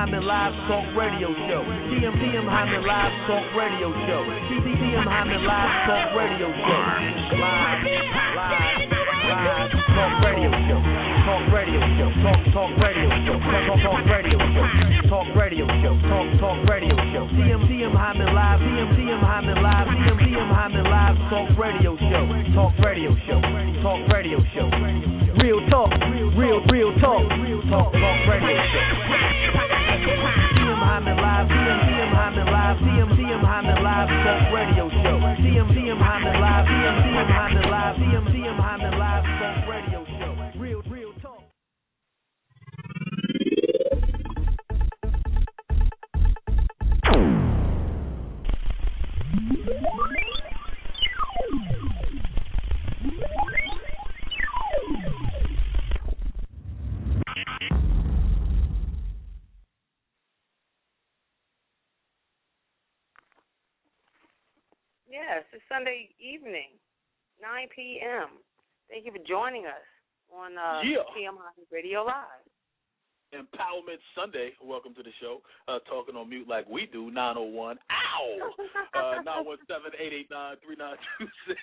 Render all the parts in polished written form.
Hyman Live Talk Radio Show. TM Hyman Live Talk Radio Show. TM Hyman Live Talk Radio Show. Live Talk Radio Show. Talk Radio Show. Talk Radio Show. Talk Radio Show. Talk Radio Show. Talk Radio Show. TM Hyman Live. TM Hyman Live. TM Hyman Live Talk Radio Show. Talk Radio Show. Talk Radio Show. Real talk. Real talk. Talk Radio Show. TM Hyman Live. TM Hyman Live. TM Hyman Live Talk Radio Show. TM Hyman Live. TM Hyman Live. TM Hyman Live Talk Radio Show. Real talk. Yes, it's Sunday evening, 9 p.m. Thank you for joining us on TM Hyman Radio Live. Empowerment Sunday. Welcome to the show. Talking on mute like we do. 901. Ow! 917-889-3926.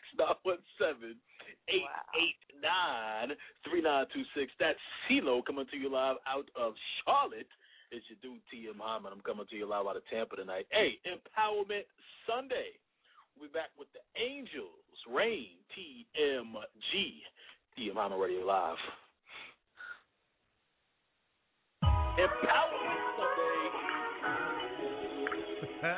917-889-3926. That's CeeLo coming to you live out of Charlotte. It's your dude TM Hyman. I'm coming to you live out of Tampa tonight. Hey, Empowerment Sunday. We're back with the Angels. Rain, TMG. TM Hyman Radio Live. Empowerment Sunday.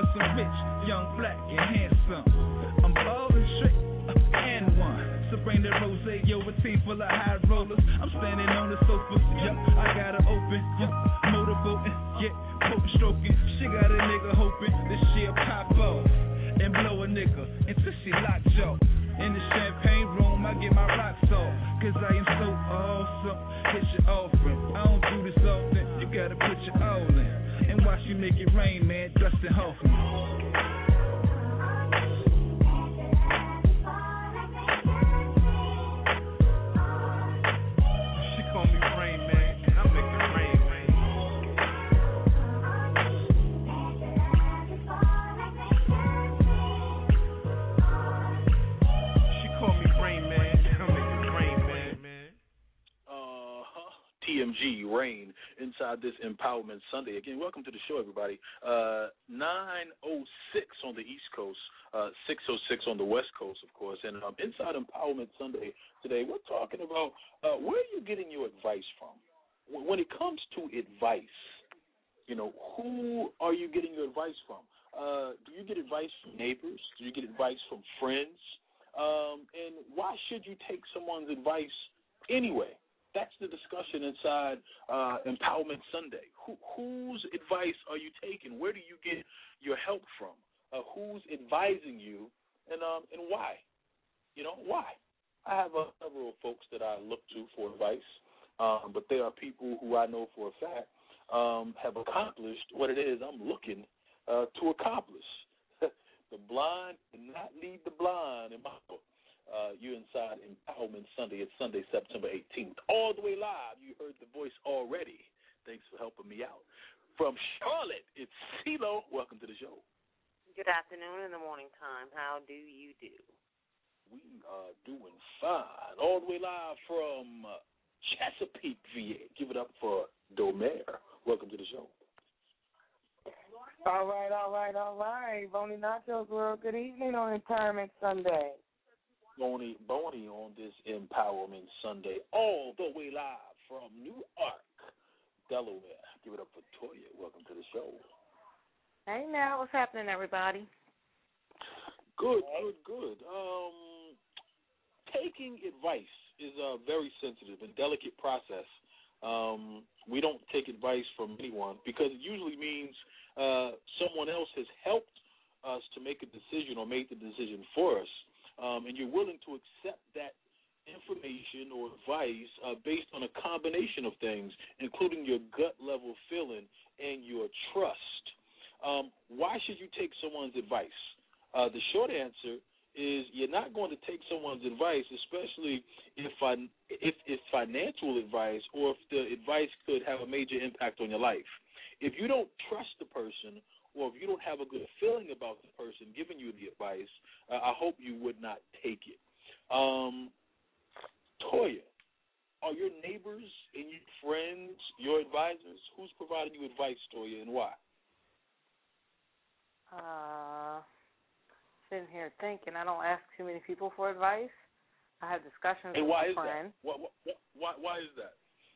young, black, and handsome. I'm bald and straight, and one. So bring the full of high rollers. I'm standing on the sofa, yup, I got her open, yup, motorboating, yeah, potent stroking. She got a nigga hoping that she'll pop off and blow a nigga until she locked jaw. In the champagne room, I get my rocks off, cause I am so awesome. Hit your offering, I don't do this often. You gotta put your all in and watch you make it rain, man. Dustin Hoffman. TMG Rain inside this Empowerment Sunday. Again, welcome to the show, everybody. 9:06 on the East Coast, 6:06 on the West Coast, of course. And inside Empowerment Sunday today, we're talking about where are you getting your advice from? When it comes to advice, you know, who are you getting your advice from? Do you get advice from neighbors? Do you get advice from friends? And why should you take someone's advice anyway? That's the discussion inside Empowerment Sunday. Whose advice are you taking? Where do you get your help from? Who's advising you, and why? You know, why? I have several folks that I look to for advice, but there are people who I know for a fact have accomplished what it is I'm looking to accomplish. The blind cannot lead the blind in my book. You're inside Empowerment Sunday. It's Sunday, September 18th. All the way live. You heard the voice already. Thanks for helping me out. From Charlotte, it's CeeLo. Welcome to the show. Good afternoon in the morning time. How do you do? We are doing fine. All the way live from Chesapeake, VA. Give it up for Domer. Welcome to the show. All right. Bonnie Nachos World, good evening on Empowerment Sunday. Boney on this Empowerment Sunday, all the way live from Newark, Delaware. Give it up for Toya. Welcome to the show. Hey now, what's happening, everybody? Good. Taking advice is a very sensitive and delicate process. We don't take advice from anyone because it usually means someone else has helped us to make a decision or made the decision for us. And you're willing to accept that information or advice based on a combination of things, including your gut-level feeling and your trust. Why should you take someone's advice? The short answer is you're not going to take someone's advice, especially if financial advice or if the advice could have a major impact on your life. If you don't trust the person, or if you don't have a good feeling about the person giving you the advice, I hope you would not take it. Toya, are your neighbors and your friends your advisors? Who's providing you advice, Toya, and why? Sitting here thinking, I don't ask too many people for advice. I have discussions with my friends. Why is that?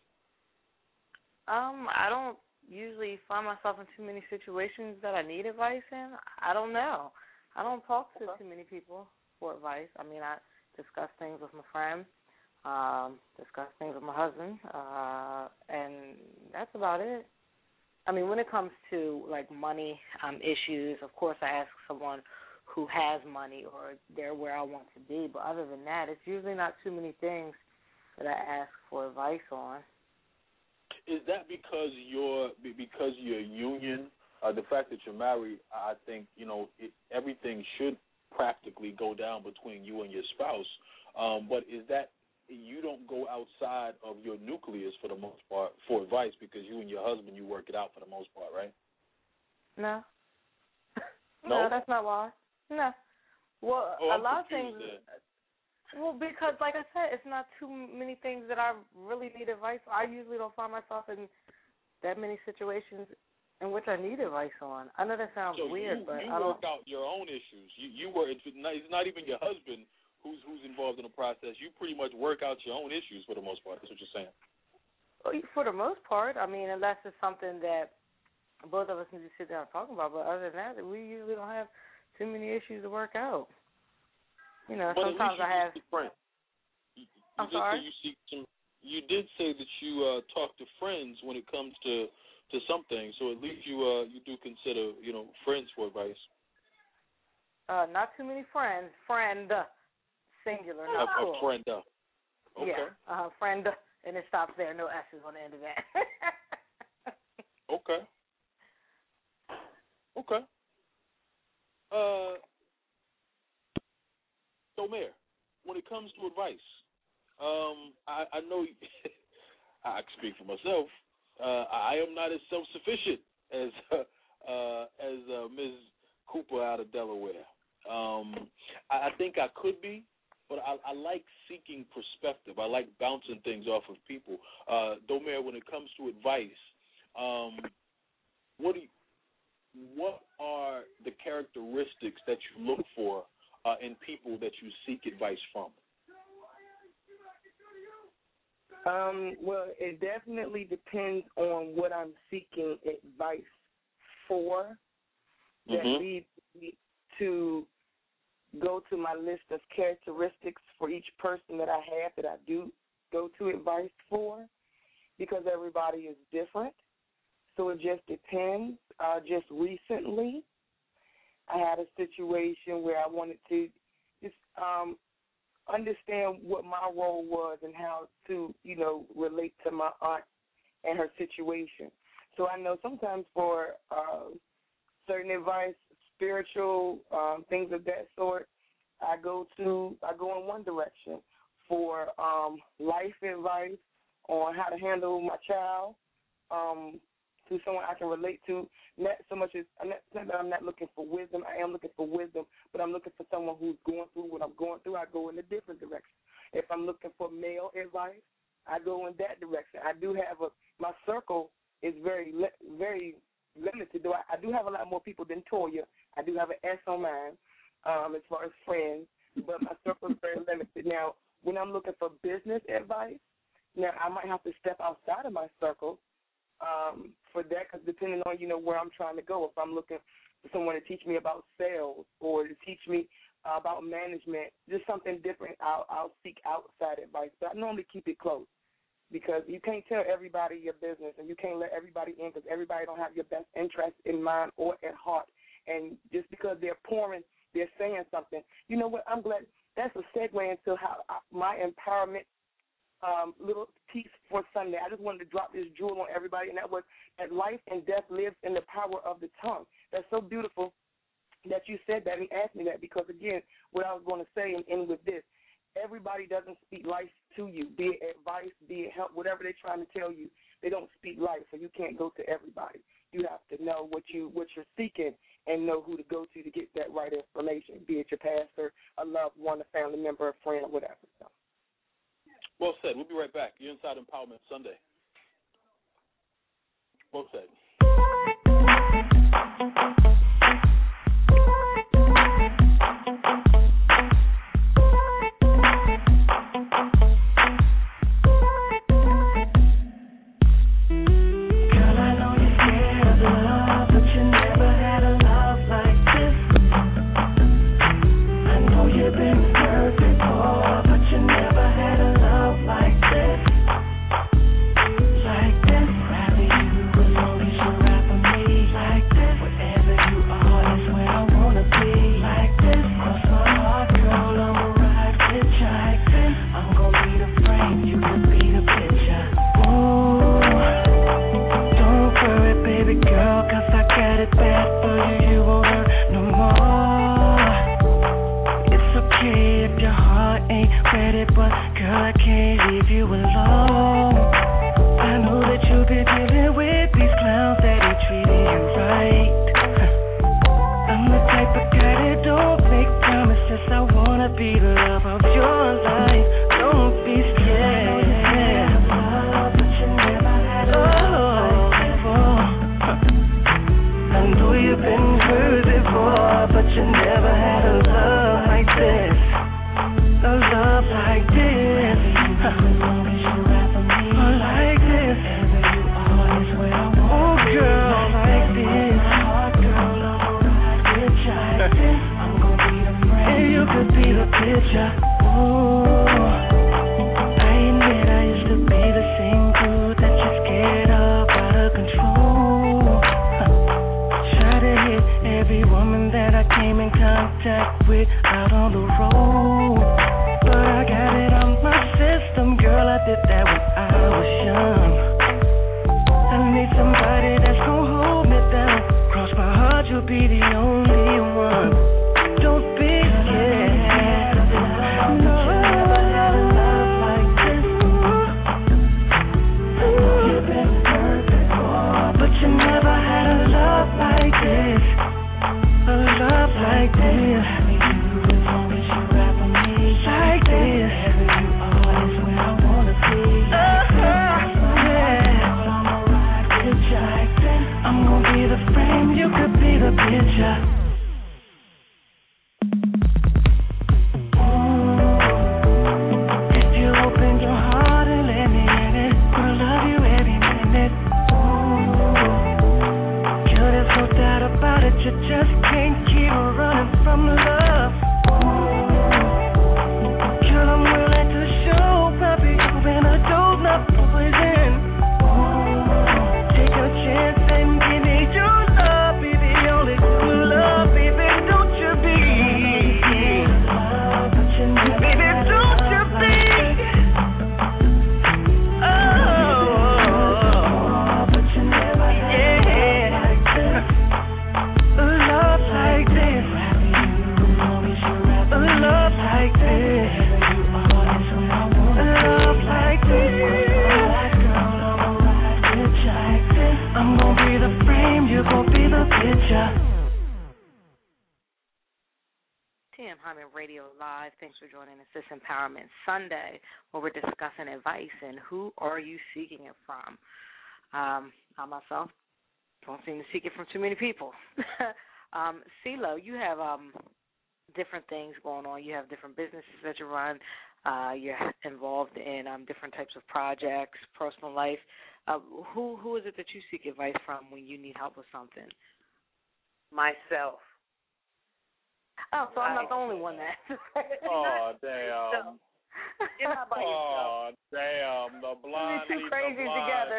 I don't usually find myself in too many situations that I need advice in. I don't know. I don't talk to too many people for advice. I mean, I discuss things with my friend, discuss things with my husband, and that's about it. I mean, when it comes to, like, money issues, of course I ask someone who has money or they're where I want to be. But other than that, it's usually not too many things that I ask for advice on. Is that because you're union, the fact that you're married, I think, you know, everything should practically go down between you and your spouse. But is that you don't go outside of your nucleus for the most part for advice because you and your husband, you work it out for the most part, right? No. No, that's not why. No. Well, a lot of things. Well, because, like I said, it's not too many things that I really need advice on. I usually don't find myself in that many situations in which I need advice on. I know that sounds weird, but you work out your own issues. You work. It's not even your husband who's involved in the process. You pretty much work out your own issues for the most part. That's what you're saying. For the most part, I mean, unless it's something that both of us need to sit down and talk about. But other than that, we usually don't have too many issues to work out. You know, but sometimes I have. I'm sorry? You did say that you talk to friends when it comes to some things, so at least you do consider, friends for advice. Not too many friends. Friend, singular, not plural. A friend. Okay. Yeah, friend, and it stops there. No S's on the end of that. Okay. So, Mayor, when it comes to advice, I know I can speak for myself. I am not as self-sufficient as Ms. Cooper out of Delaware. I think I could be, but I like seeking perspective. I like bouncing things off of people. Domer, when it comes to advice, what are the characteristics that you look for in people that you seek advice from? Well, it definitely depends on what I'm seeking advice for. That leads me to go to my list of characteristics for each person that I have that I do go to advice for, because everybody is different. So it just depends. Just recently, I had a situation where I wanted to just understand what my role was and how to, relate to my aunt and her situation. So I know sometimes for certain advice, spiritual things of that sort, I go in one direction. For life advice on how to handle my child, to someone I can relate to, not so much as not that I'm not looking for wisdom. I am looking for wisdom, but I'm looking for someone who's going through what I'm going through. I go in a different direction. If I'm looking for male advice, I go in that direction. I do have my circle is very limited. Though I do have a lot more people than Toya. I do have an S on mine as far as friends, but my circle is very limited. Now, when I'm looking for business advice, now I might have to step outside of my circle for that, because depending on, where I'm trying to go. If I'm looking for someone to teach me about sales or to teach me about management, just something different, I'll seek outside advice. But I normally keep it close, because you can't tell everybody your business, and you can't let everybody in, because everybody don't have your best interest in mind or at heart. And just because they're saying something. You know what? I'm glad that's a segue into how my empowerment little piece for Sunday. I just wanted to drop this jewel on everybody, and that was that life and death lives in the power of the tongue. That's so beautiful that you said that and asked me that, because, again, what I was going to say and end with this, everybody doesn't speak life to you, be it advice, be it help, whatever they're trying to tell you. They don't speak life, so you can't go to everybody. You have to know what you're seeking and know who to go to get that right information, be it your pastor, a loved one, a family member, a friend, or whatever. So. Well said. We'll be right back. You're inside Empowerment Sunday. Well said. contact with out on the road. But I got it on my system, girl, I did that when I was young. I need somebody that's gon' hold me down. Cross my heart, you'll be the only one. Don't be scared. No, never had a love like this. You've been hurt before, but you never had a love like this. A love like this. As long as you rap on me like this. Wherever you are is where I wanna be. I'm gonna be the frame, you could be the picture. If you open your heart and let me in it, gonna love you every minute. Girl, there's no doubt about it, you just can't keep running from love. Girl, I'm willing to show, puppy, you've been a dope, not poison. Take a chance and give me your love, be the only true love, baby, don't you be. Baby, don't you be. Oh, yeah. A love like this. A love like this. A love like this. I'm gonna be the frame, you gon' be the picture. TM Hyman Radio Live. Thanks for joining us this Empowerment Sunday, where we're discussing advice and who are you seeking it from. I myself don't seem to seek it from too many people. CeeLo, you have different things going on. You have different businesses that you run. You're involved in different types of projects, personal life. Who is it that you seek advice from when you need help with something? Myself. Oh, so I'm not the only one that. Oh, damn. You're not by yourself. Oh, damn. The blind We'll be two crazies together.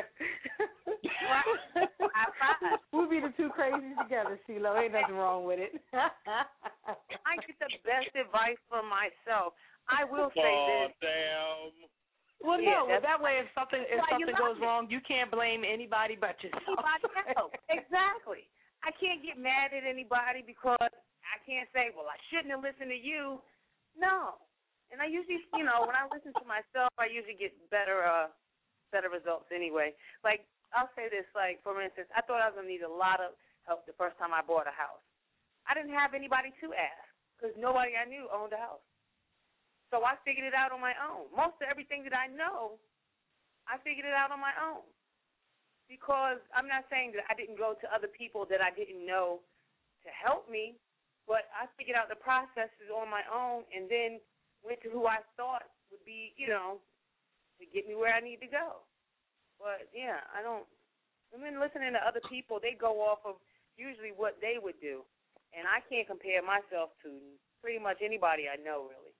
We'll be the two crazies together, CeeLo. Ain't nothing wrong with it. I get the best advice from myself. I will say this. Oh, damn. Well, no. That way, if something goes wrong, you can't blame anybody but yourself. Anybody else. Exactly. I can't get mad at anybody because I can't say, well, I shouldn't have listened to you. No. And I usually, when I listen to myself, I usually get better results anyway. Like, I'll say this, like, for instance, I thought I was going to need a lot of help the first time I bought a house. I didn't have anybody to ask because nobody I knew owned a house. So I figured it out on my own. Most of everything that I know, I figured it out on my own. Because I'm not saying that I didn't go to other people that I didn't know to help me, but I figured out the processes on my own and then went to who I thought would be, to get me where I need to go. But, yeah, I've been listening to other people. They go off of usually what they would do. And I can't compare myself to pretty much anybody I know, really.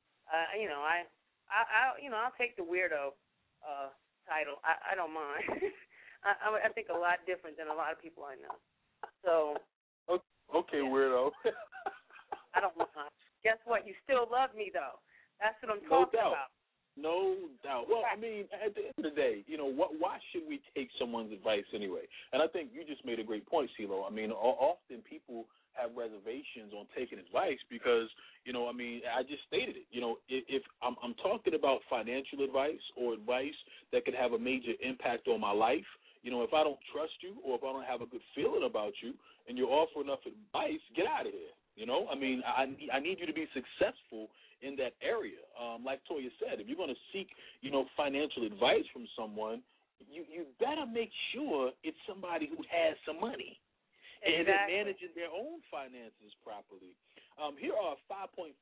I'll take the weirdo title. I don't mind. I think a lot different than a lot of people I know. So. Okay, weirdo. I don't mind. Guess what? You still love me, though. That's what I'm talking about. No doubt. Well, I mean, at the end of the day, why should we take someone's advice anyway? And I think you just made a great point, CeeLo. I mean, often people have reservations on taking advice because, I just stated it. If I'm talking about financial advice or advice that could have a major impact on my life, if I don't trust you or if I don't have a good feeling about you and you're offering enough advice, get out of here. I need you to be successful in that area. Like Toya said, if you're going to seek, financial advice from someone, you better make sure it's somebody who has some money. And they're managing their own finances properly. Here are 4.5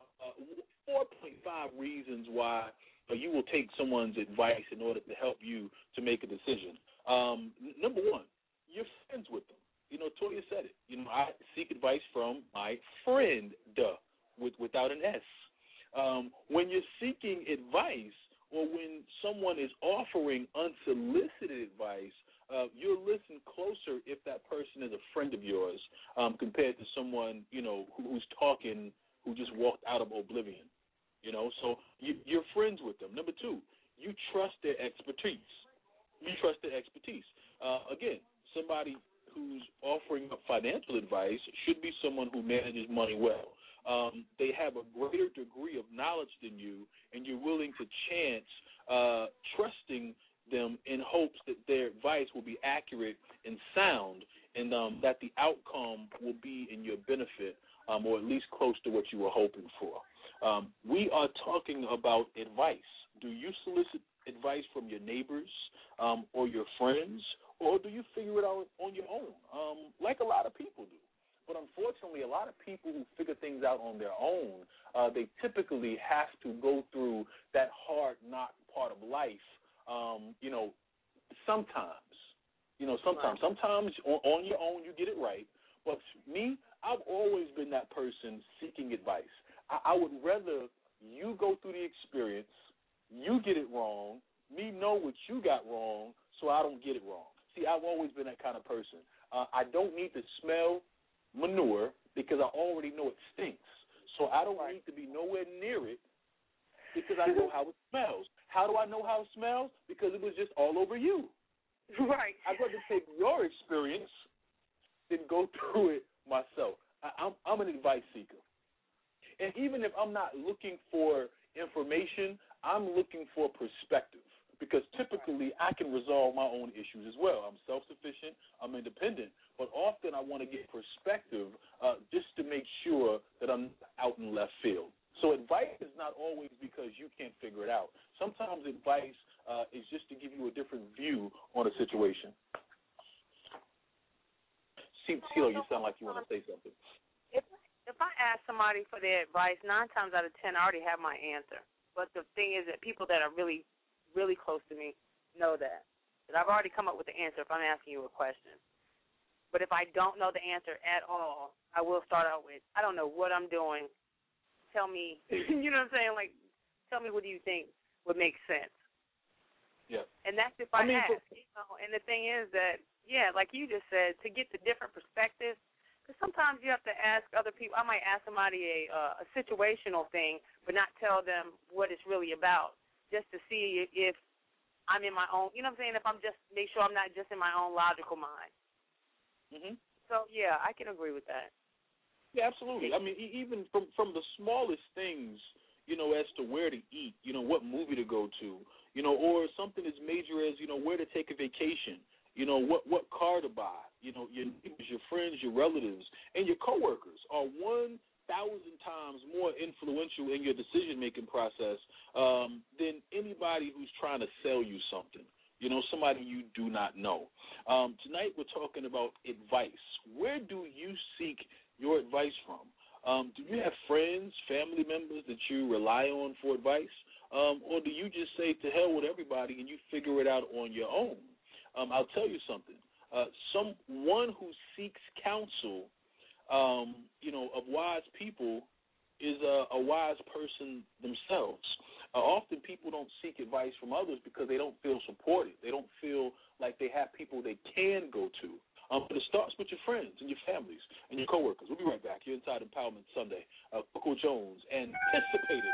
reasons why you will take someone's advice in order to help you to make a decision. Number one, you're friends with them. Toya said it. I seek advice from my friend, without an S. When you're seeking advice or when someone is offering unsolicited advice, you'll listen closer if that person is a friend of yours. compared to someone, who's talking, who just walked out of oblivion. So you're friends with them. Number two, you trust their expertise. Again, somebody who's offering up financial advice should be someone who manages money well. They have a greater degree of knowledge than you, and you're willing to chance trusting them in hopes that their advice will be accurate and sound, and that the outcome will be in your benefit, or at least close to what you were hoping for. We are talking about advice. Do you solicit advice from your neighbors or your friends, or do you figure it out on your own, like a lot of people do? But unfortunately, a lot of people who figure things out on their own, they typically have to go through that hard knock part of life, sometimes. Sometimes on your own you get it right. But me, I've always been that person seeking advice. I would rather you go through the experience, you get it wrong, me know what you got wrong so I don't get it wrong. See, I've always been that kind of person. I don't need to smell manure because I already know it stinks. So I don't need to be nowhere near it because I know how it smells. How do I know how it smells? Because it was just all over you. Right. I'd rather take your experience than go through it myself. I'm an advice seeker. And even if I'm not looking for information, I'm looking for perspective, because typically I can resolve my own issues as well. I'm self-sufficient, I'm independent, but often I want to get perspective just to make sure that I'm out in left field. So advice is not always because you can't figure it out. Sometimes advice is just to give you a different view on a situation. CeeLo, you sound like you want to say something. If I ask somebody for their advice, 9 times out of 10 I already have my answer. But the thing is that people that are really, really close to me know that I've already come up with the answer if I'm asking you a question. But if I don't know the answer at all, I will start out with, I don't know what I'm doing. Tell me, you know what I'm saying? Like, tell me what do you think would make sense. Yeah. And that's if I ask. And the thing is that, like you just said, to get the different perspectives, because sometimes you have to ask other people. I might ask somebody a situational thing, but not tell them what it's really about, just to see if I'm in my own, you know what I'm saying, if I'm just, make sure I'm not just in my own logical mind. Mm-hmm. So, yeah, I can agree with that. Yeah, absolutely. I mean, even from the smallest things, as to where to eat, what movie to go to, or something as major as, where to take a vacation, what car to buy, your neighbors, your friends, your relatives, and your coworkers are 1,000 times more influential in your decision-making process than anybody who's trying to sell you something, somebody you do not know. Tonight we're talking about advice. Where do you seek your advice from? Do you have friends, family members that you rely on for advice? Or do you just say to hell with everybody and you figure it out on your own? I'll tell you something. Someone who seeks counsel, of wise people is a wise person themselves. Often people don't seek advice from others because they don't feel supported. They don't feel like they have people they can go to. But it starts with your friends and your families and your coworkers. We'll be right back here inside Empowerment Sunday. Coco Jones, Anticipated.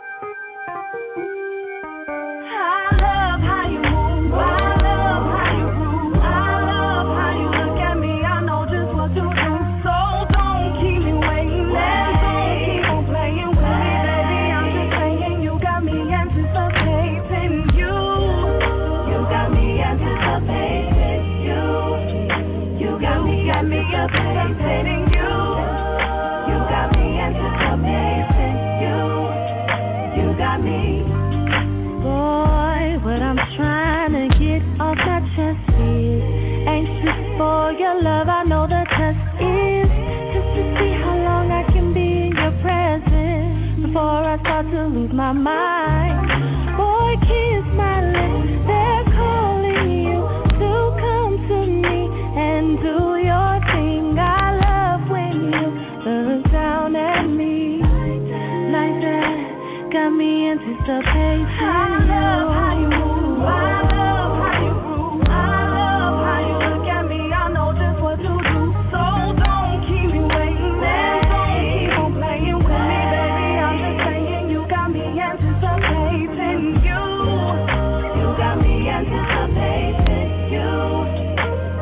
I love how you move. I love how you groove. I love how you look at me. I know just what to do. So don't keep me waiting. Don't keep on playing with me, baby. I'm just saying you got me anticipating you. You got me anticipating you. You got me anticipating you. You got me anticipating you. You got me. Boy, what I'm trying to get off my chest is anxious for your love. I know the test is just to see how long I can be in your presence before I start to lose my mind. Boy, kiss my lips, they're calling you to come to me and do your thing. I love when you look down at me like that. Got me anticipating. I love how you move. I love how you groove. I love how you look at me. I know just what to do. So don't keep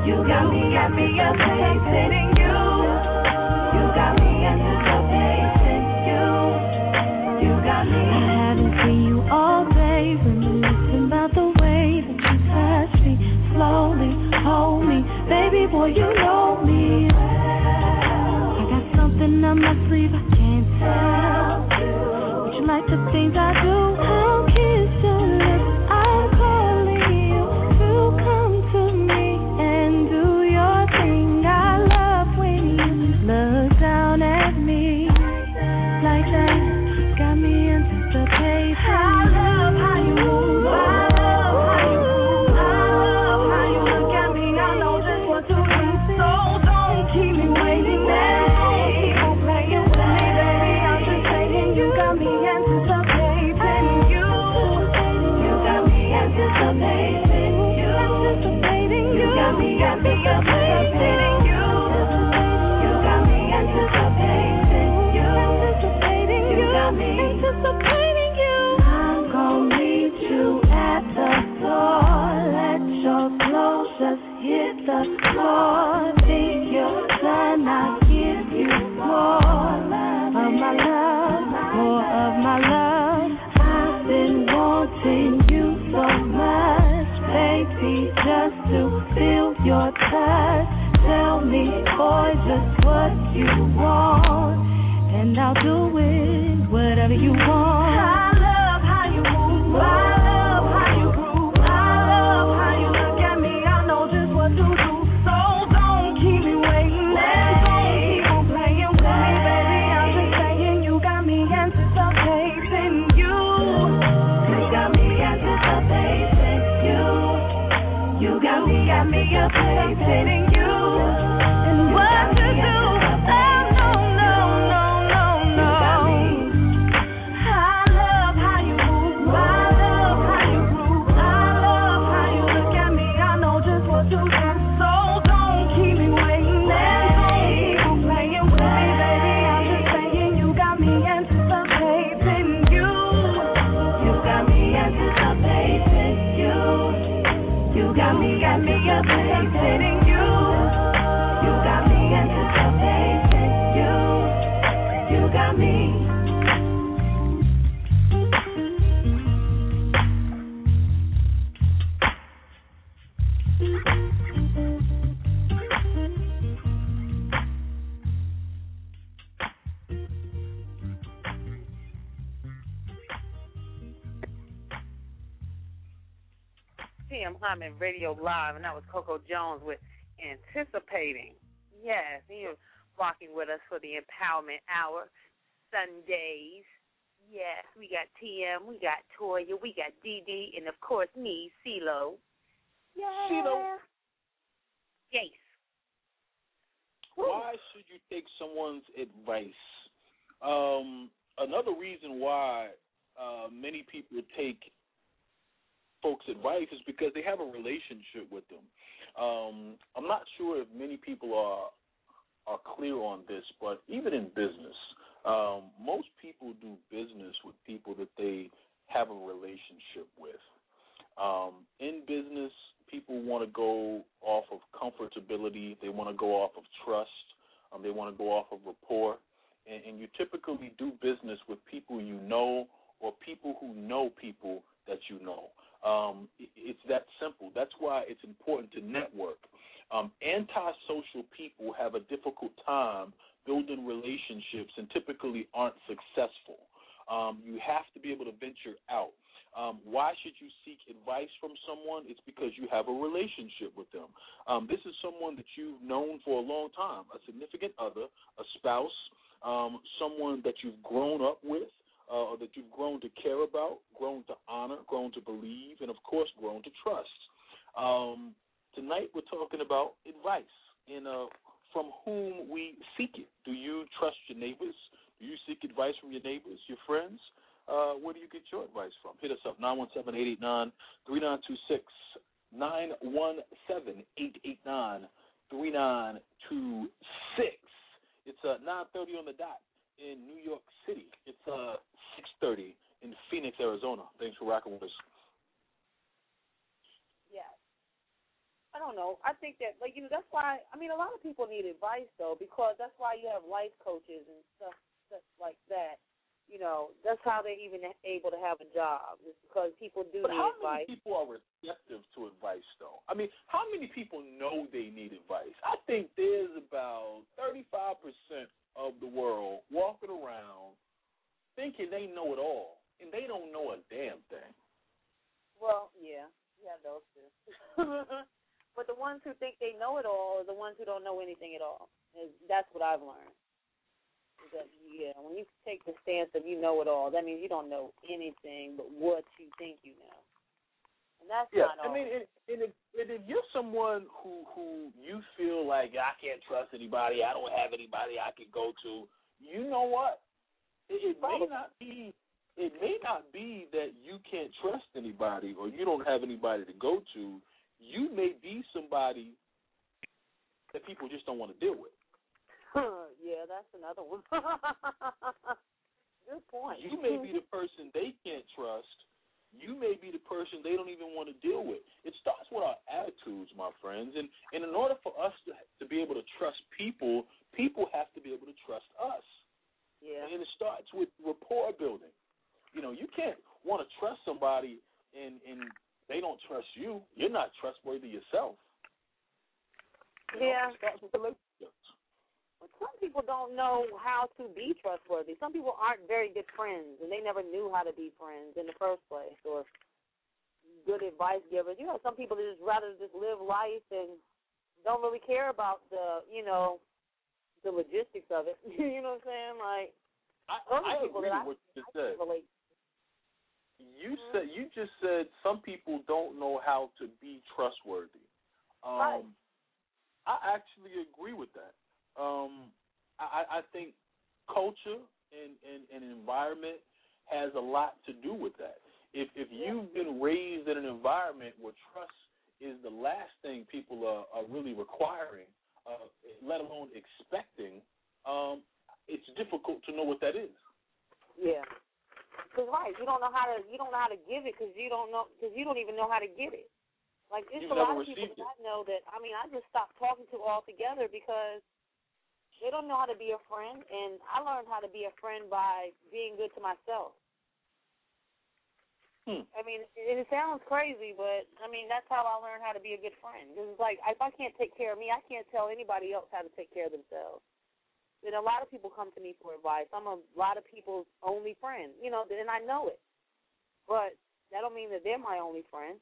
You got me anticipating you. You got me anticipating you. You got me. I haven't seen you all day, reminiscing about the way that you touch me, slowly hold me, baby boy, you know me. I got something up my sleeve I can't tell you. Would you like the things I do? I'll kiss your lips. I'm calling you to come to me and do your thing. I love when you look down at me like that. Got me anticipating. I love how you move. I love how you move. I love how you look at me. I know just what to do. So don't keep me waiting. Don't keep on playing with me, baby. I'm just saying you got me anticipating you. You got me anticipating you. You got me anticipating you. You got me anticipating you. You got me anticipating you. I'm gonna meet you at the door. Let your clothes just hit the floor. Think you're done, I'll give you more of my love, more of my love. I've been wanting you so much, baby, just to feel your touch. Tell me, boy, just what you want, and I'll do it, whatever you want. I love how you move. I love how you groove. I love how you look at me. I know just what to do. So don't keep me waiting. Don't keep on playing with me, baby. I'm just saying you got me anticipating you. You got me anticipating you. You got me anticipating you. And what to do? Anticipating you. You got me anticipating you. You got me. TM Hyman Radio Live, and that was Coco Jones with Anticipating. Yes, he is rocking with us for the Empowerment Hour Sundays. Yes, we got TM, we got Toya, we got DD, and of course me, CeeLo. Yes. CeeLo. Yes. Why should you take someone's advice? Another reason why many people take folks' advice is because they have a relationship with them. I'm not sure if many people are clear on this, but even in business, most people do business with people that they have a relationship with. In business, people want to go off of comfortability. They want to go off of trust. They want to go off of rapport. And you typically do business with people you know or people who know people that you know. It's that simple. That's why it's important to network. Antisocial people have a difficult time building relationships and typically aren't successful. You have to be able to venture out. Why should you seek advice from someone? It's because you have a relationship with them. This is someone that you've known for a long time, a significant other, a spouse, someone that you've grown up with, or that you've grown to care about, grown to honor, grown to believe, and, of course, grown to trust. Tonight we're talking about advice and from whom we seek it. Do you trust your neighbors? Do you seek advice from your neighbors, your friends? Where do you get your advice from? Hit us up, 917-889-3926, 917-889-3926. It's 9:30 on the dot in New York City. It's 6:30 in Phoenix, Arizona. Thanks for rocking with us. Yes. I don't know. I think that, like, that's why, I mean, a lot of people need advice, though, because that's why you have life coaches and stuff like that. That's how they're even able to have a job. It's because people do need advice. But how many people are receptive to advice, though? I mean, how many people know they need advice? I think there's about 35% of the world walking around thinking they know it all, and they don't know a damn thing. Well, yeah, those two. But the ones who think they know it all are the ones who don't know anything at all. That's what I've learned. That, when you take the stance of you know it all, that means you don't know anything but what you think you know. And that's not all. I mean, and if you're someone who you feel like I can't trust anybody, I don't have anybody I can go to, you know what? It may not be that you can't trust anybody or you don't have anybody to go to. You may be somebody that people just don't want to deal with. Yeah, that's another one. Good point. You may be the person they can't trust. You may be the person they don't even want to deal with. It starts with our attitudes, my friends. And in order for us to be able to trust people, people have to be able to trust us. Yeah. And it starts with rapport building. You can't want to trust somebody and they don't trust you. You're not trustworthy yourself. Yeah. It starts with relationships. But some people don't know how to be trustworthy. Some people aren't very good friends, and they never knew how to be friends in the first place, or good advice givers. Some people that just rather just live life and don't really care about the logistics of it. You know what I'm saying? Like, I agree with what you just said. You just said some people don't know how to be trustworthy. Right. I actually agree with that. I think culture and environment has a lot to do with that. If you've been raised in an environment where trust is the last thing people are really requiring, let alone expecting, it's difficult to know what that is. Yeah, because you don't know how to give it because you don't even know how to get it. Like there's a lot of people that I know that I just stopped talking to altogether because they don't know how to be a friend, and I learned how to be a friend by being good to myself. I mean, it sounds crazy, but, that's how I learned how to be a good friend. Because it's like, if I can't take care of me, I can't tell anybody else how to take care of themselves. And a lot of people come to me for advice. I'm a lot of people's only friend, and I know it. But that don't mean that they're my only friend,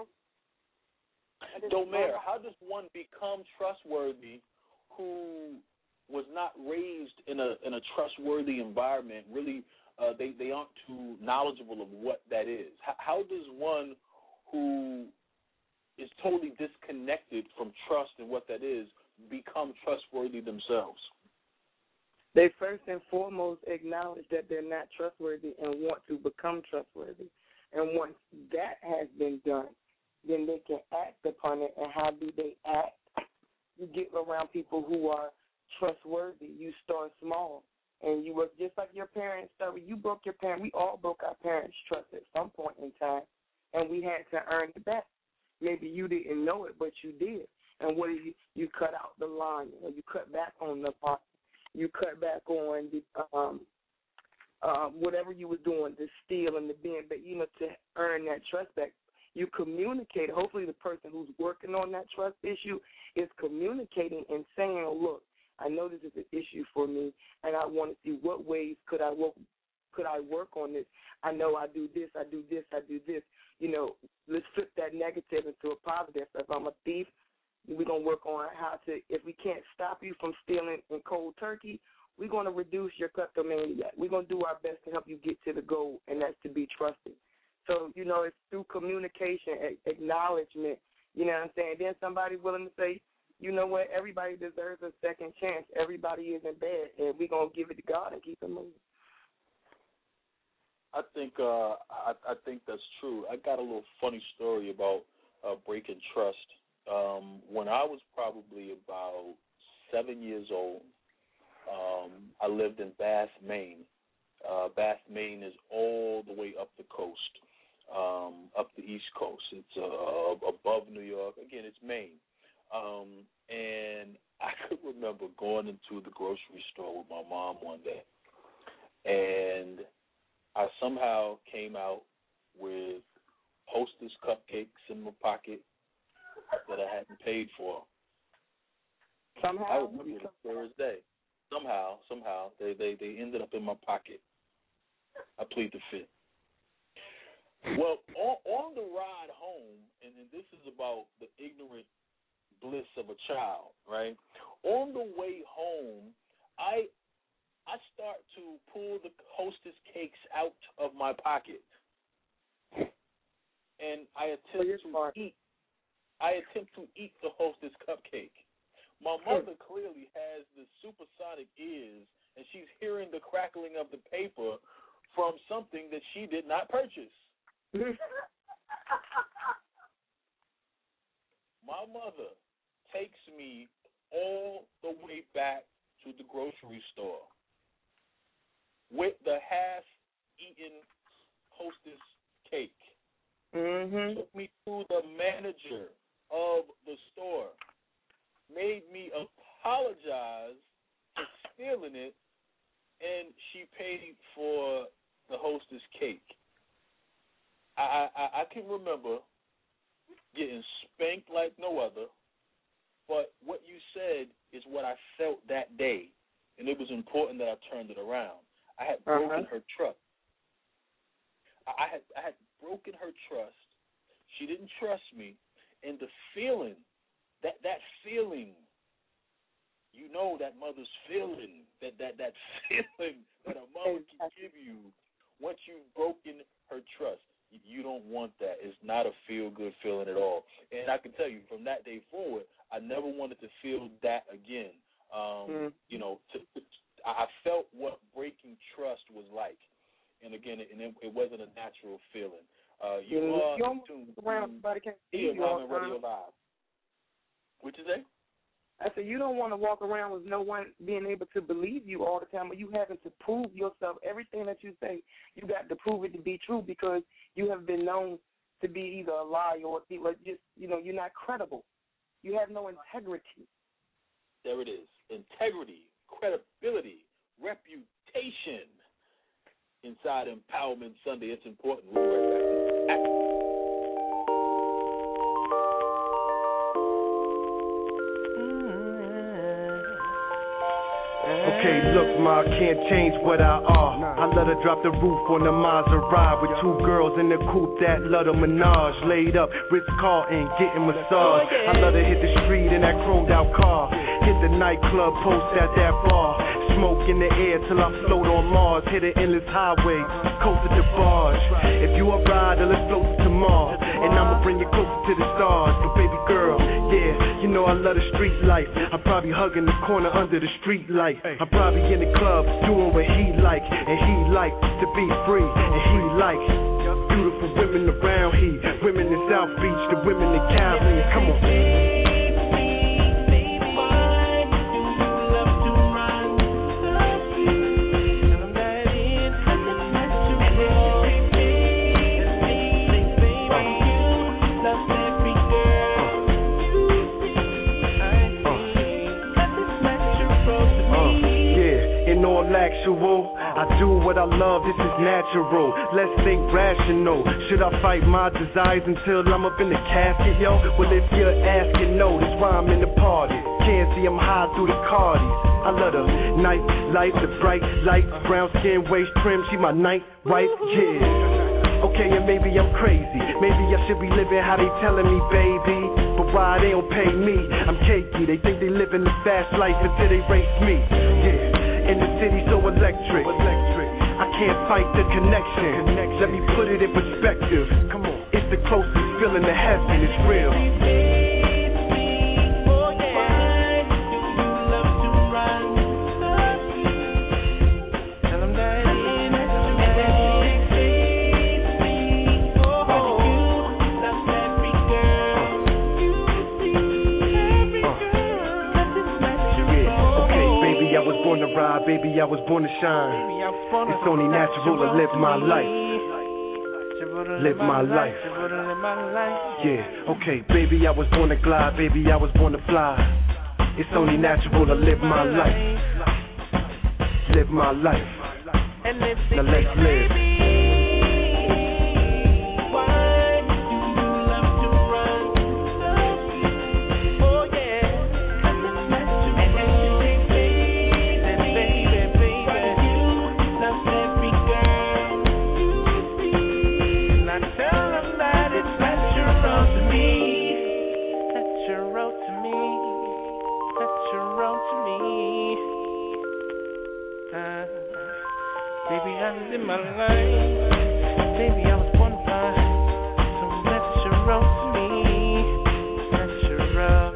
Domaire, how does one become trustworthy who was not raised in a trustworthy environment? Really, they aren't too knowledgeable of what that is. How does one who is totally disconnected from trust and what that is become trustworthy themselves? They first and foremost acknowledge that they're not trustworthy and want to become trustworthy. And once that has been done, then they can act upon it. And how do they act? You get around people who are trustworthy. You start small, and you work just like your parents started. You broke your parents. We all broke our parents' trust at some point in time, and we had to earn it back. Maybe you didn't know it, but you did. And what did you cut out the line, or you cut back on the part. You cut back on the whatever you were doing, the steal and the being, but to earn that trust back. You communicate. Hopefully, the person who's working on that trust issue is communicating and saying, "Look, I know this is an issue for me, and I want to see what ways could I work on this. I know I do this, I do this, I do this. Let's flip that negative into a positive. If I'm a thief, we're going to work on how to, if we can't stop you from stealing in cold turkey, we're going to reduce your kleptomania. We're going to do our best to help you get to the goal, and that's to be trusted." So, it's through communication, acknowledgement, you know what I'm saying? Then somebody willing to say, you know what, everybody deserves a second chance. Everybody isn't bad, and we're going to give it to God and keep it moving. I think that's true. I got a little funny story about breaking trust. When I was probably about 7 years old, I lived in Bath, Maine. Bath, Maine is all the way up the coast. up the East Coast. It's above New York. Again, it's Maine. And I could remember going into the grocery store with my mom one day, and I somehow came out with Hostess cupcakes in my pocket that I hadn't paid for. Somehow? I remember it was Thursday. Somehow, they ended up in my pocket. I plead the fifth. Well, on the ride home, and this is about the ignorant bliss of a child, right? On the way home, I start to pull the Hostess cakes out of my pocket, and I attempt to eat the Hostess cupcake. My mother clearly has the supersonic ears, and she's hearing the crackling of the paper from something that she did not purchase. My mother takes me all the way back to the grocery store with the half-eaten Hostess cake. Mm-hmm. Took me to the manager of the store, made me apologize for stealing it, and she paid for the Hostess cake. I can remember getting spanked like no other, but what you said is what I felt that day, and it was important that I turned it around. I had broken her trust. I had broken her trust. She didn't trust me, and the feeling, that feeling, you know, that mother's feeling, that feeling that a mother can give you once you've broken her trust. You don't want that. It's not a feel-good feeling at all. And I can tell you, from that day forward, I never wanted to feel that again. You know, I felt what breaking trust was like. And again, it wasn't a natural feeling. You are tuned to TM Radio Live. What you say? I said, you don't want to walk around with no one being able to believe you all the time, or you having to prove yourself. Everything that you say, you got to prove it to be true, because you have been known to be either a liar or just, you know, you're not credible. You have no integrity. There it is. Integrity, credibility, reputation. Inside Empowerment Sunday, it's important. We'll be right back. Okay, look, ma, can't change what I are. I let her drop the roof on the Maserati with two girls in the coupe that love the menage. Laid up, Ritz-Carlton, getting massage. I let her hit the street in that chromed out car. Hit the nightclub, post at that bar. Smoke in the air till I float on Mars. Hit an endless highway, coast to barge. If you a rider, let's float to Mars. And I'ma bring you closer to the stars. But baby girl, yeah, you know I love the street life. I'm probably hugging the corner under the street light. I'm probably in the club doing what he like. And he like to be free. And he like beautiful women around here. Women in South Beach, the women in Cali. Come on. Actual, I do what I love, this is natural. Let's think rational. Should I fight my desires until I'm up in the casket, yo? Well, if you're asking, no, that's why I'm in the party. Can't see I'm high through the Cardis. I love the night light, the bright light, brown skin, waist trim, she my night wife, yeah. Okay, and maybe I'm crazy. Maybe I should be living how they telling me, baby. But why they don't pay me? I'm cakey. They think they living the fast life until they race me. Yeah, in the city so electric. I can't fight the connection. Let me put it in perspective. Come on, it's the closest feeling to heaven. It's real. Born to ride, baby, I was born to shine. It's only natural to live my life. live my life. Yeah, okay, baby, I was born to glide, baby, I was born to fly. It's only natural to live my life. Live my life. Now let's live. In my life, baby, I was born to fly, so let your roll to me, let your roll.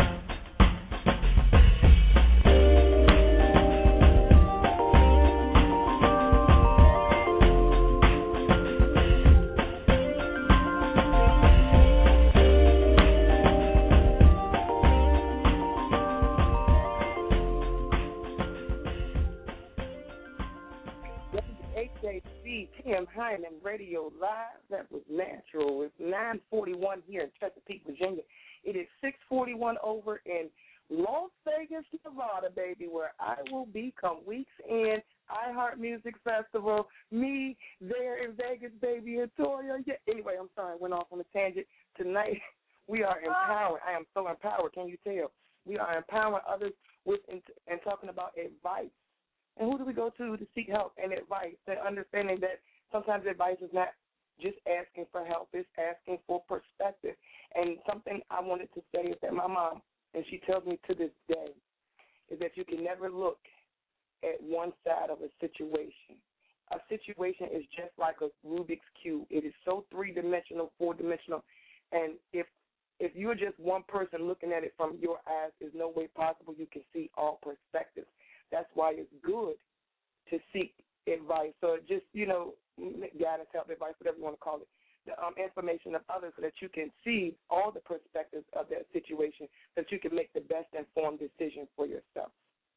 T.M. Hyman Radio Live. That was natural. It's 9:41 here in Chesapeake, Virginia. It is 6:41 over in Las Vegas, Nevada, baby, where I will be come weeks in iHeart Music Festival. Me there in Vegas, baby, and Toya. Yeah. Anyway, I'm sorry, I went off on a tangent. Tonight, we are empowering. I am so empowered. Can you tell? We are empowering others with and talking about advice. And who do we go to seek help and advice? And understanding that sometimes advice is not just asking for help, it's asking for perspective. And something I wanted to say is that my mom, and she tells me to this day, is that you can never look at one side of a situation. A situation is just like a Rubik's Cube. It is so three-dimensional, four-dimensional. And if you're just one person looking at it from your eyes, there's no way possible you can see all perspectives. That's why it's good to seek advice. So just, guidance, help, advice, whatever you want to call it, the information of others so that you can see all the perspectives of that situation so that you can make the best informed decision for yourself.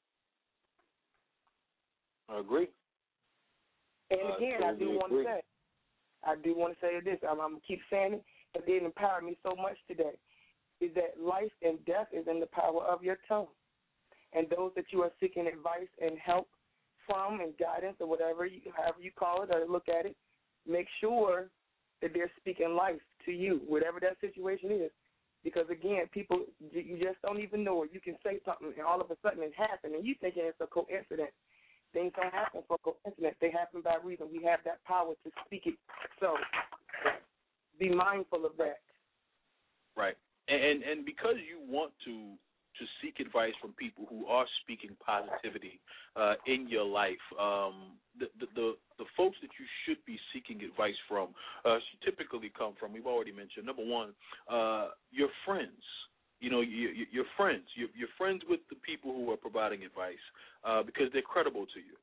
I agree. And again, I do want to say this. I'm going to keep saying it, but it empowered me so much today, is that life and death is in the power of your tongue. And those that you are seeking advice and help from and guidance or however you call it or look at it, make sure that they're speaking life to you, whatever that situation is. Because, again, people, you just don't even know it. You can say something and all of a sudden it happens, and you thinking it's a coincidence. Things don't happen for coincidence. They happen by reason. We have that power to speak it. So be mindful of that. Right. And because you want to seek advice from people who are speaking positivity in your life, the folks that you should be seeking advice from should typically come from, we've already mentioned, number one, your friends. Your friends. You're friends with the people who are providing advice because they're credible to you.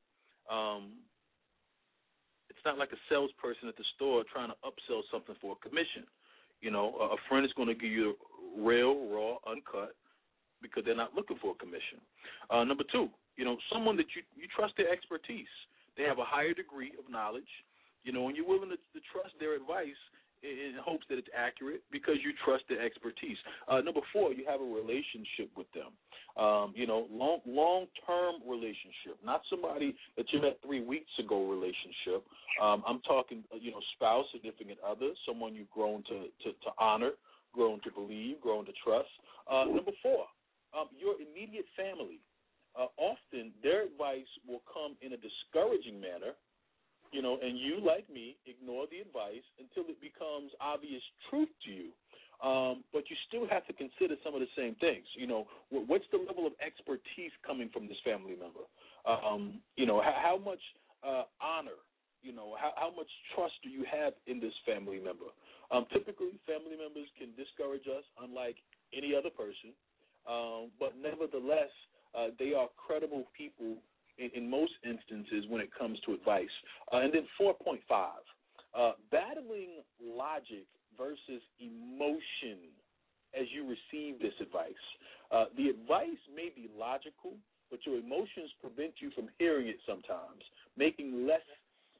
It's not like a salesperson at the store trying to upsell something for a commission. A friend is going to give you real, raw, uncut, because they're not looking for a commission. Number two, someone that you trust their expertise. They have a higher degree of knowledge, and you're willing to trust their advice in hopes that it's accurate because you trust their expertise. Number four, you have a relationship with them, long-term relationship, not somebody that you met 3 weeks ago relationship. I'm talking, spouse, significant other, someone you've grown to honor, grown to believe, grown to trust. Number four, your immediate family. Often their advice will come in a discouraging manner, and you, like me, ignore the advice until it becomes obvious truth to you. But you still have to consider some of the same things. What's the level of expertise coming from this family member? How much honor, how much trust do you have in this family member? Typically, family members can discourage us unlike any other person. But nevertheless, they are credible people in most instances when it comes to advice. And then 4.5, battling logic versus emotion as you receive this advice. The advice may be logical, but your emotions prevent you from hearing it sometimes, making less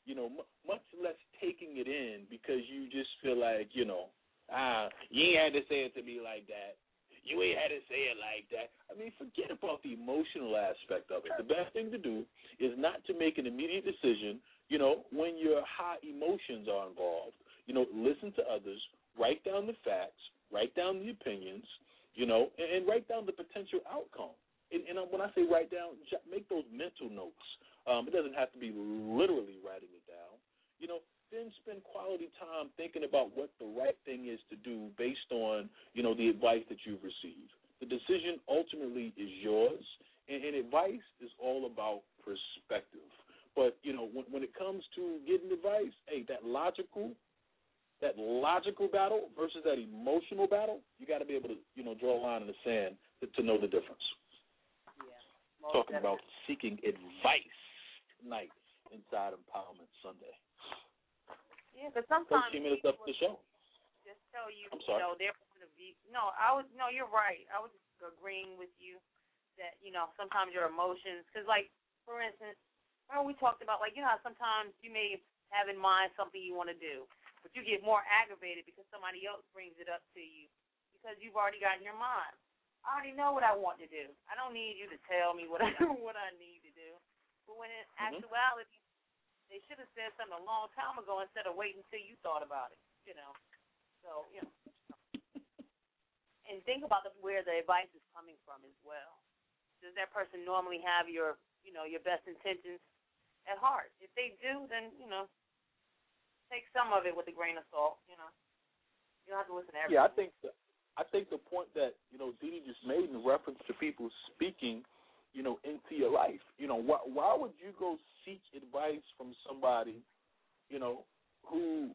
much less taking it in because you just feel like, you ain't had to say it to me like that. You ain't had to say it like that. I mean, forget about the emotional aspect of it. The best thing to do is not to make an immediate decision, when your high emotions are involved. Listen to others, write down the facts, write down the opinions, and write down the potential outcome. And when I say write down, make those mental notes. It doesn't have to be literally writing it down. Then spend quality time thinking about what the right thing is to do based on, the advice that you've received. The decision ultimately is yours, and advice is all about perspective. But, when it comes to getting advice, hey, that logical battle versus that emotional battle, you got to be able to, draw a line in the sand to know the difference. Yeah. Talking about seeking advice tonight inside Empowerment Sunday. Yeah, because sometimes 13 minutes up the show. Just tell you, their point of view. No, you're right. I was agreeing with you that, sometimes your emotions, because, like, for instance, remember we talked about, like, how sometimes you may have in mind something you want to do, but you get more aggravated because somebody else brings it up to you because you've already got in your mind. I already know what I want to do. I don't need you to tell me what I need to do. But when in actuality, they should have said something a long time ago instead of waiting until you thought about it, So, And think about where the advice is coming from as well. Does that person normally have your best intentions at heart? If they do, then, take some of it with a grain of salt, You don't have to listen to everything. Yeah, I think the point that, Dee just made in reference to people speaking, into your life. Why would you go seek advice from somebody, who,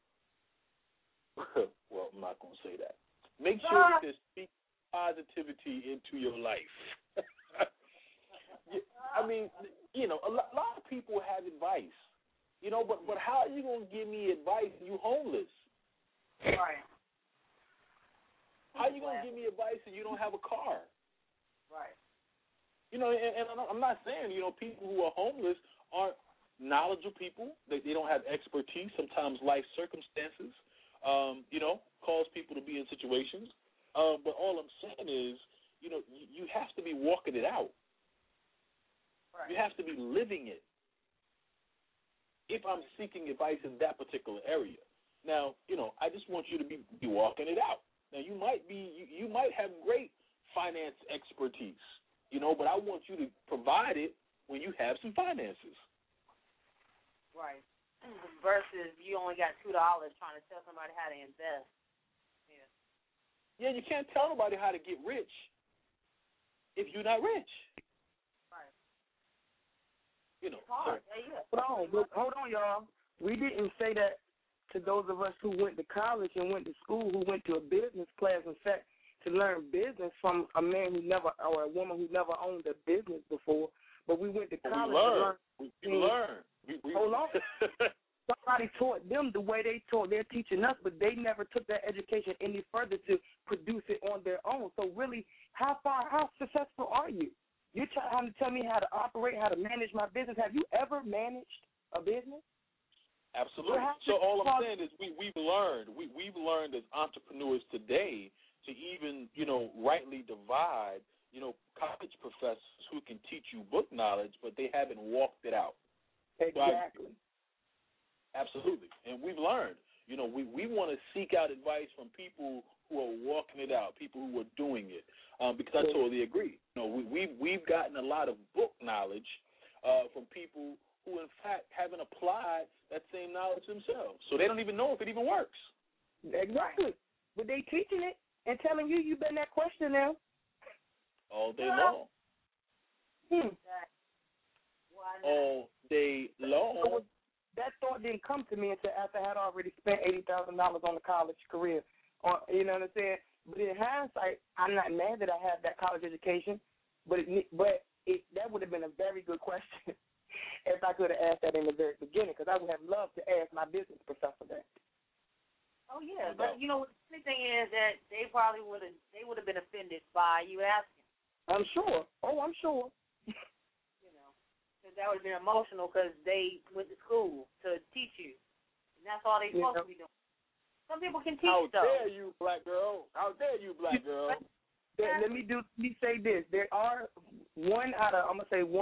well, I'm not going to say that. Make sure to speak positivity into your life. I mean, a lot of people have advice, but how are you going to give me advice and you homeless? Right. How are you going to give me advice and you don't have a car? Right. And I'm not saying, people who are homeless aren't knowledgeable people. They don't have expertise. Sometimes life circumstances, cause people to be in situations. But all I'm saying is, you have to be walking it out. Right. You have to be living it if I'm seeking advice in that particular area. Now, I just want you to be walking it out. Now, you might have great finance expertise, but I want you to provide it when you have some finances. Right. Versus you only got $2 trying to tell somebody how to invest. Yeah, you can't tell nobody how to get rich if you're not rich. Right. It's hard. Hold on, y'all. We didn't say that to those of us who went to college and went to school, who went to a business class, in fact, to learn business from a man or a woman who never owned a business before. But we went to college to learn. We learned. Hold on. Somebody taught them the way they're teaching us, but they never took that education any further to produce it on their own. So really, how successful are you? You're trying to tell me how to operate, how to manage my business. Have you ever managed a business? Absolutely. So all I'm saying is we've learned as entrepreneurs today to even, rightly divide, college professors who can teach you book knowledge, but they haven't walked it out. Exactly. Absolutely. And we've learned, we want to seek out advice from people who are walking it out, people who are doing it, because I totally agree. We've gotten a lot of book knowledge from people who, in fact, haven't applied that same knowledge themselves. So they don't even know if it even works. Exactly. But they teaching it and telling you you've been that question now. All day long. All day long. So that thought didn't come to me until after I had already spent $80,000 on a college career. You know what I'm saying? But in hindsight, I'm not mad that I had that college education, but that would have been a very good question if I could have asked that in the very beginning, because I would have loved to ask my business professor that. Oh yeah, but the funny thing is that they probably would have been offended by you asking. I'm sure. Oh, I'm sure. Because that would have been emotional because they went to school to teach you. And that's all they're supposed to be doing. Some people can teach, How though. dare you, black girl? How dare you, black girl? Let me say this. There are one out of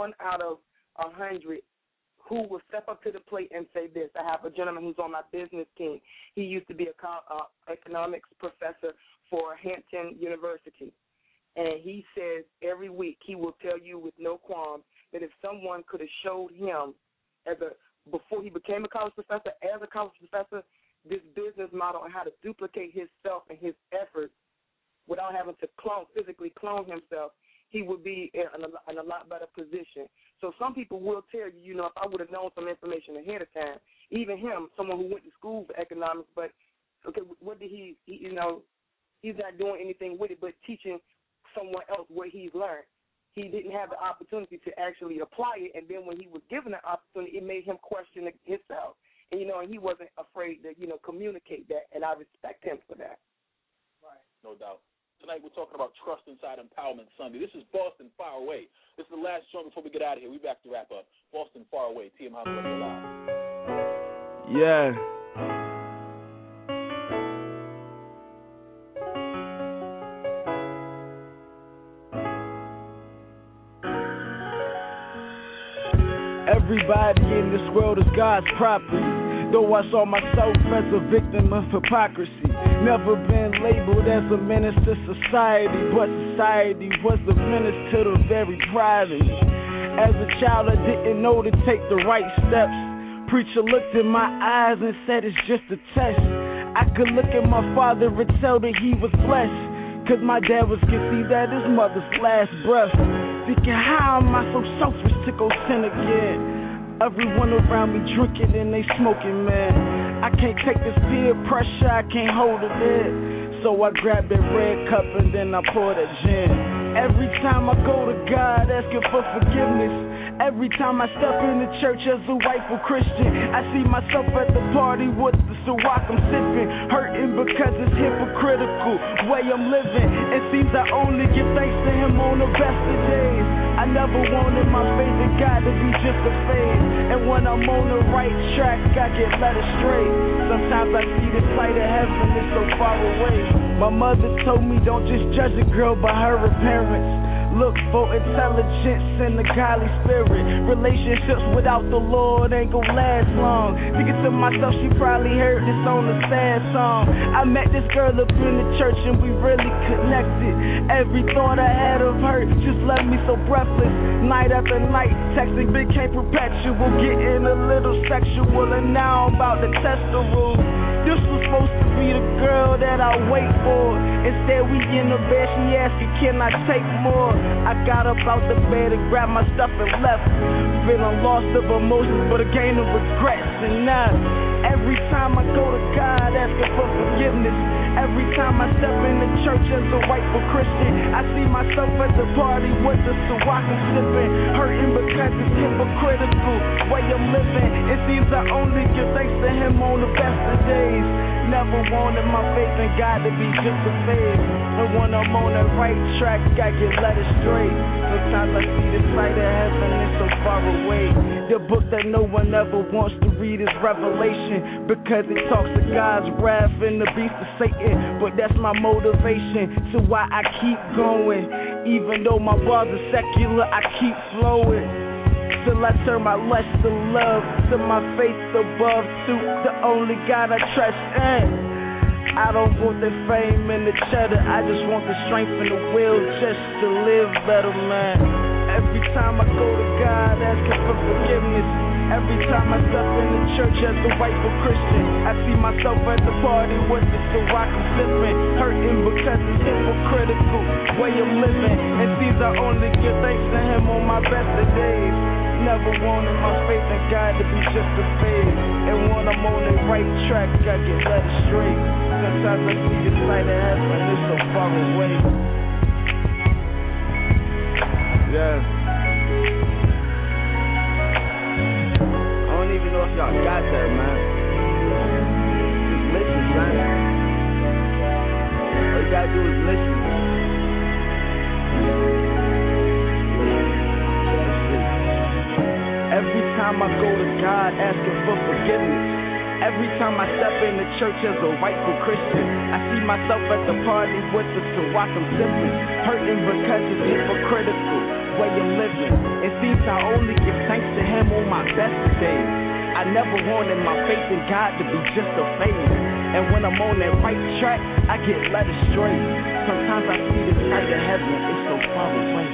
100 who will step up to the plate and say this. I have a gentleman who's on my business team. He used to be an economics professor for Hampton University. And he says every week he will tell you with no qualms that if someone could have showed him before he became a college professor, as a college professor, this business model and how to duplicate himself and his efforts without having to physically clone himself, he would be in a lot better position. So some people will tell you, if I would have known some information ahead of time, even him, someone who went to school for economics, but okay, what did he's not doing anything with it but teaching someone else what he's learned. He didn't have the opportunity to actually apply it, and then when he was given the opportunity, it made him question himself. And, and he wasn't afraid to, communicate that, and I respect him for that. Right. No doubt. Tonight we're talking about Trust Inside Empowerment Sunday. This is Boston Far Away. This is the last song before we get out of here. We're back to wrap up. Boston Far Away, TM Hyman Radio Live. Yeah. Everybody in this world is God's property. Though I saw myself as a victim of hypocrisy. Never been labeled as a menace to society, but society was a menace to the very private. As a child, I didn't know to take the right steps. Preacher looked in my eyes and said it's just a test. I could look at my father and tell that he was blessed, cause my dad was conceived at his mother's last breath. Thinking, how am I so selfish to go sin again? Everyone around me drinking and they smoking, man. I can't take this peer pressure, I can't hold it in. So I grab that red cup and then I pour that gin. Every time I go to God asking for forgiveness, every time I step in the church as a rightful Christian, I see myself at the party with the Ciroc I'm sipping, hurting because it's hypocritical way I'm living. It seems I only give thanks to Him on the best of days. I never wanted my faith in God to be just a phase, and when I'm on the right track, I get led astray. Sometimes I see the sight of heaven is so far away. My mother told me don't just judge a girl by her appearance. Look for intelligence and the godly spirit. Relationships without the Lord ain't gon' last long. Thinking to myself, she probably heard this on a sad song. I met this girl up in the church and we really connected. Every thought I had of her just left me so breathless. Night after night, texting became perpetual, getting a little sexual, and now I'm about to test the rules. This was supposed to be the girl that I wait for. Instead, we in the bed, she asking, can I take more? I got up out the bed and grabbed my stuff and left. Feeling lost of emotions, but a gain of regrets. And now, every time I go to God asking for forgiveness, every time I step in the church as a rightful Christian, I see myself at the party with the Ciroc I'm sipping, hurting because it's hypocritical way I'm living. It seems I only give thanks to Him on the best of days. Never wanted my faith in God to be just a phase, and when I'm on the right track, I get led astray. Sometimes I see the sight of heaven, it's so far away. The book that no one ever wants to read is Revelation, because it talks of God's wrath and the beast of Satan. But that's my motivation to why I keep going. Even though my bars are secular, I keep flowing till I turn my lust to love, to my faith above, to the only God I trust in. I don't want the fame and the cheddar, I just want the strength and the will just to live better, man. Every time I go to God asking for forgiveness, every time I step in the church as a rightful Christian, I see myself at the party with the Ciroc I'm sipping, hurting because it's hypocritical way I'm living. It seems I only give thanks to Him on my best of days. Never wanted my faith in God to be just a phase, and when I'm on the right track, I get led astray. Sometimes I see the sight of heaven, it's so far away. Yeah. I don't even know if y'all got that, man. Just listen, man. All you gotta do is listen. time I go to God asking for forgiveness. Every time I step in the church as a rightful Christian, I see myself at the party with the Tawakkam siblings, hurting because it's hypocritical way of living. It seems I only give thanks to Him on my best days. I never wanted my faith in God to be just a phase. And when I'm on that right track, I get led astray. Sometimes I see the sight of heaven, it's so far away.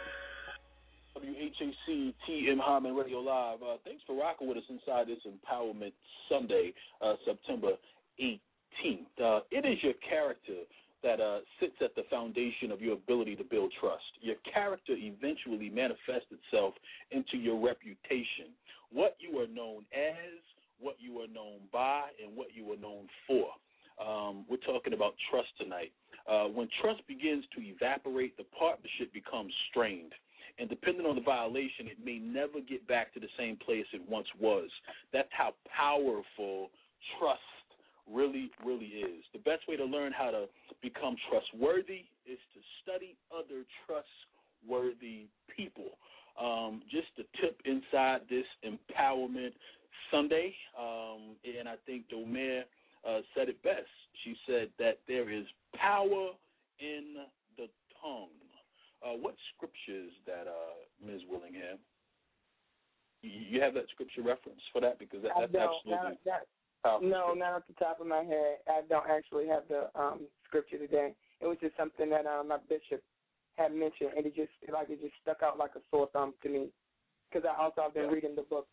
WHAC TM Hyman Radio Live. Thanks for rocking with us inside this Empowerment Sunday, September 18th. It is your character that sits at the foundation of your ability to build trust. Your character eventually manifests itself into your reputation. What you are known as, what you are known by, and what you are known for. We're talking about trust tonight. When trust begins to evaporate, the partnership becomes strained. And depending on the violation, it may never get back to the same place it once was. That's how powerful trust really, really is. The best way to learn how to become trustworthy is to study other trustworthy people. Just a tip inside this Empowerment Sunday, and I think Domer said it best. She said that there is power in the tongue. What scripture is that, Ms. Willingham? You have that scripture reference for that? Because that's absolutely powerful. No, not off the top of my head. I don't actually have the scripture today. It was just something that my bishop had mentioned, and it just stuck out like a sore thumb to me. Because I also have been reading the book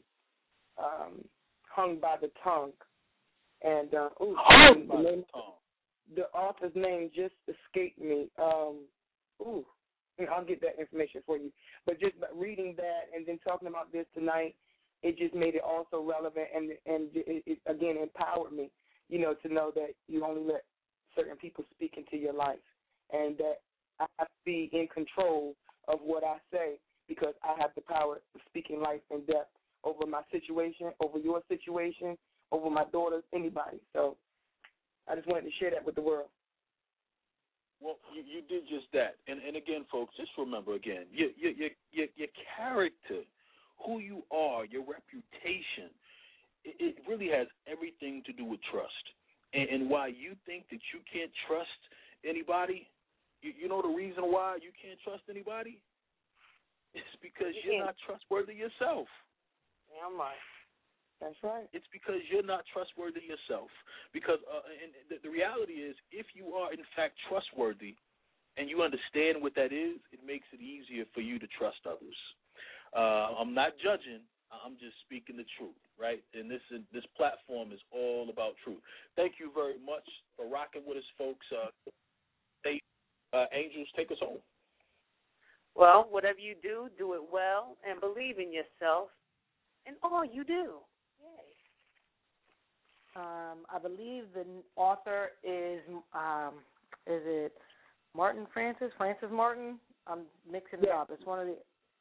Hung by the Tongue, and the author's name just escaped me. I'll get that information for you. But just reading that and then talking about this tonight, it just made it also relevant and it again empowered me, to know that you only let certain people speak into your life, and that I have to be in control of what I say because I have the power of speaking life and death over my situation, over your situation, over my daughters, anybody. So I just wanted to share that with the world. Well, you did just that, and again, folks, just remember again, your character, who you are, your reputation, it really has everything to do with trust. And why you think that you can't trust anybody, you know the reason why you can't trust anybody? It's because you're not trustworthy yourself. Yeah, I'm right. That's right. It's because you're not trustworthy yourself. Because and the reality is, if you are, in fact, trustworthy and you understand what that is, it makes it easier for you to trust others. I'm not judging. I'm just speaking the truth, right? And this platform is all about truth. Thank you very much for rocking with us, folks. Angels, take us home. Well, whatever you do, do it well and believe in yourself and all you do. I believe the author is it Martin Francis Martin? I'm mixing it up. It's one of the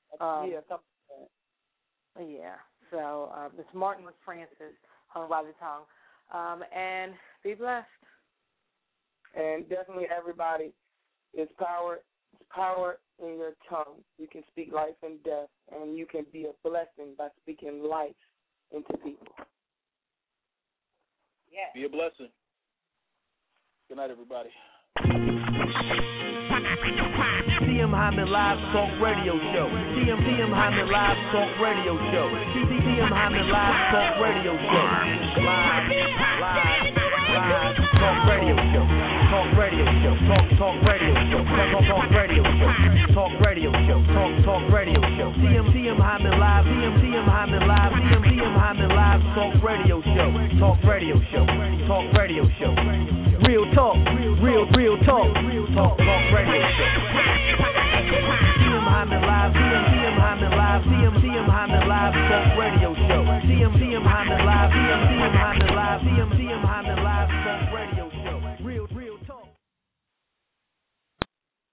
So it's Martin Francis, Hung by the Tongue. And be blessed. And definitely everybody, it's power in your tongue. You can speak life and death, and you can be a blessing by speaking life into people. Yeah. Be a blessing. Good night, everybody. TM Hyman Live Talk Radio Show. TM Hyman Live Talk Radio Show. TM Hyman Live Talk Radio Show. Live Talk Radio Show. Talk Radio Show. Talk Radio Show. Talk Radio Show. Talk Radio Show. Talk Radio Show. TM Hyman Live. TM Hyman Live. TM Hyman Live Talk Radio Show. Talk Radio Show. Talk Radio Show. Real talk. Real talk. Talk Radio Show. TM Hyman Live. TM Hyman Live. TM Hyman Live Talk Radio Show. TM Hyman